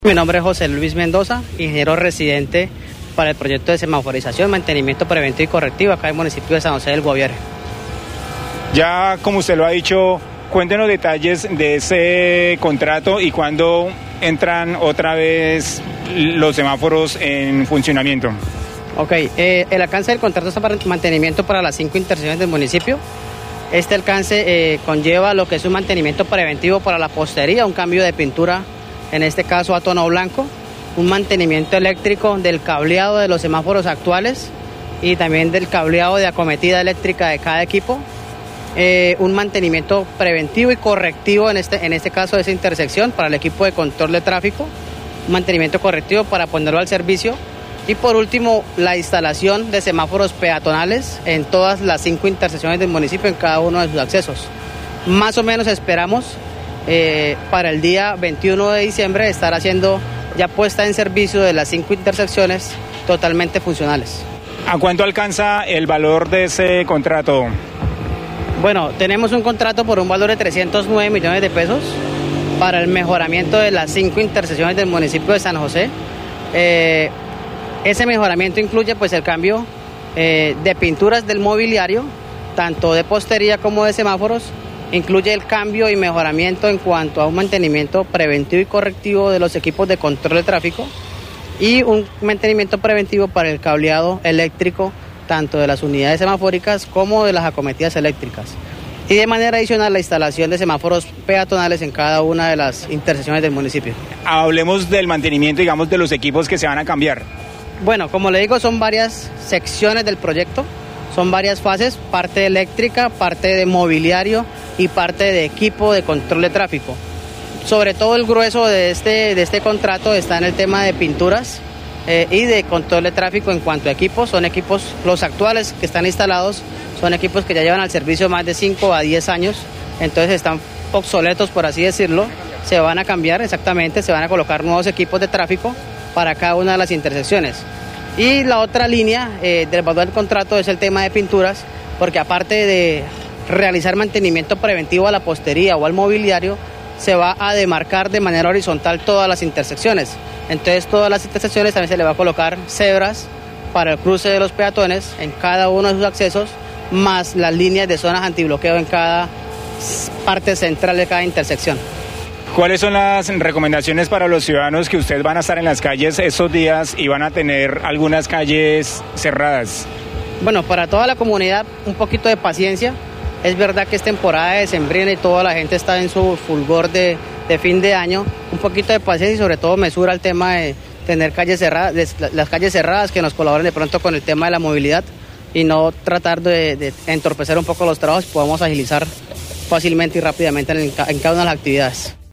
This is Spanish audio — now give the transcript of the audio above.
Mi nombre es José Luis Mendoza, ingeniero residente para el proyecto de semaforización, mantenimiento preventivo y correctivo acá en el municipio de San José del Guaviare. Ya como usted lo ha dicho, cuéntenos detalles de ese contrato y cuándo entran otra vez los semáforos en funcionamiento. Ok, el alcance del contrato está para mantenimiento para las 5 intersecciones del municipio. Este alcance conlleva lo que es un mantenimiento preventivo para la postería, un cambio de pintura, en este caso a tono blanco, un mantenimiento eléctrico del cableado de los semáforos actuales y también del cableado de acometida eléctrica de cada equipo, un mantenimiento preventivo y correctivo en este caso de esa intersección para el equipo de control de tráfico, un mantenimiento correctivo para ponerlo al servicio y por último la instalación de semáforos peatonales en todas las 5 intersecciones del municipio en cada uno de sus accesos. Más o menos esperamos para el día 21 de diciembre estar haciendo ya puesta en servicio de las 5 intersecciones totalmente funcionales. ¿A cuánto alcanza el valor de ese contrato? Bueno, tenemos un contrato por un valor de 309 millones de pesos para el mejoramiento de las 5 intersecciones del municipio de San José. Ese mejoramiento incluye pues el cambio de pinturas del mobiliario, tanto de postería como de semáforos. Incluye el cambio y mejoramiento en cuanto a un mantenimiento preventivo y correctivo de los equipos de control de tráfico y un mantenimiento preventivo para el cableado eléctrico tanto de las unidades semafóricas como de las acometidas eléctricas. Y de manera adicional la instalación de semáforos peatonales en cada una de las intersecciones del municipio. Hablemos del mantenimiento, digamos, de los equipos que se van a cambiar. Bueno, como le digo, son varias secciones del proyecto. Son varias fases, parte eléctrica, parte de mobiliario y parte de equipo de control de tráfico. Sobre todo el grueso de este contrato está en el tema de pinturas y de control de tráfico en cuanto a equipos. Son equipos, los actuales que están instalados, son equipos que ya llevan al servicio más de 5 a 10 años, entonces están obsoletos, por así decirlo. Se van a cambiar exactamente, se van a colocar nuevos equipos de tráfico para cada una de las intersecciones. Y la otra línea del valor del contrato es el tema de pinturas, porque aparte de realizar mantenimiento preventivo a la postería o al mobiliario, se va a demarcar de manera horizontal todas las intersecciones. Entonces todas las intersecciones también se le va a colocar cebras para el cruce de los peatones en cada uno de sus accesos, más las líneas de zonas antibloqueo en cada parte central de cada intersección. ¿Cuáles son las recomendaciones para los ciudadanos que ustedes van a estar en las calles estos días y van a tener algunas calles cerradas? Bueno, para toda la comunidad un poquito de paciencia. Es verdad que es temporada decembrina y toda la gente está en su fulgor de fin de año. Un poquito de paciencia y sobre todo mesura el tema de tener calles cerradas, las calles cerradas que nos colaboren de pronto con el tema de la movilidad y no tratar de entorpecer un poco los trabajos y podamos agilizar fácilmente y rápidamente en cada una de las actividades.